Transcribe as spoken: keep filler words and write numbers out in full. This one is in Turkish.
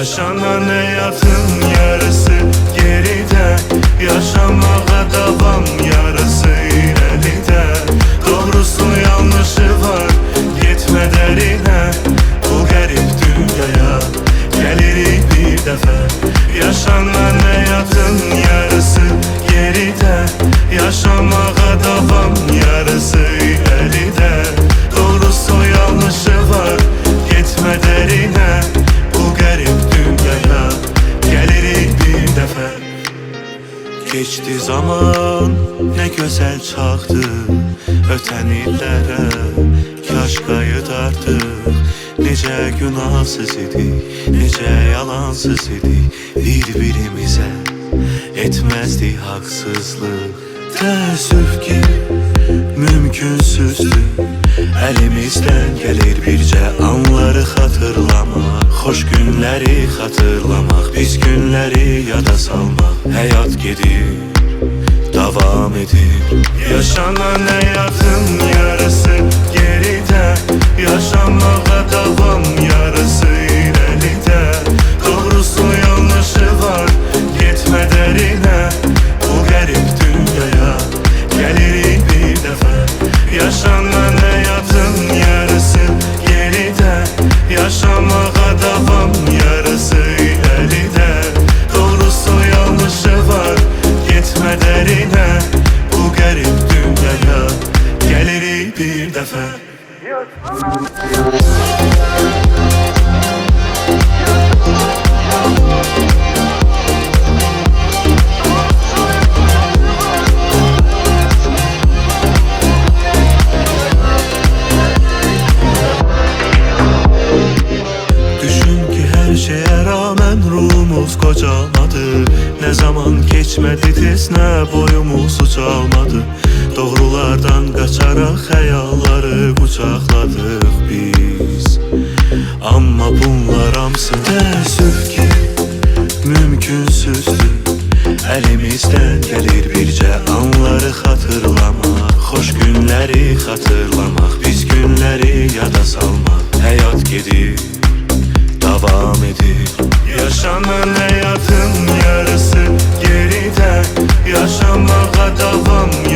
Yaşanan hayatın yarısı geride, yaşamağa devam yarısı ileride. Doğrusu yanlışı var, gitme derine. Bu garip dünyaya gelirik bir defa. Yaşanan hayatın yarısı geride, yaşamağa devam yarısı ileride. Doğrusu yanlışı var, gitme derine. Bu garip dünyaya gelirik bir defa. Geçti zaman, ne güzel çaktı öten illere. Kaş qayıdardık, necə günahsız idik, necə yalansız idik. Bir-birimizə etməzdik haqsızlıq. Təəssüf ki, mümkünsüzdür əlimizdən gəlir bircə anları xatırlamaq. Xoş günləri xatırlamaq, pis günləri yada salmaq. Həyat gedir, davam edir. Yaşanan hayatın yarısı geride, yaşamağa devam yarısı ileride. Doğrusu yanlışı var, gitme derine. Bu garip dünyaya gelirik bir defa. Yaşanan hayatın yarısı geride, yaşamağa devam yarısı ileride. Doğrusu yanlışı var, gitme derine. Bu garip dünyaya gelirik bir defa. Şeye rağmen ruhumuz kocalmadı. Ne zaman geçmedi tez, ne boyumuz uçalmadı. Doğrulardan kaçarak hayalları kucakladık biz. Ama bunlar hamısı təəssüf ki, mümkünsüzdür əlimizdən gəlir bircə anları xatırlamaq. Xoş günləri xatırlamaq, pis günləri yada salmaq. Həyat gedir, devam edir. Yaşanan hayatın yarısı geride, yaşamağa devam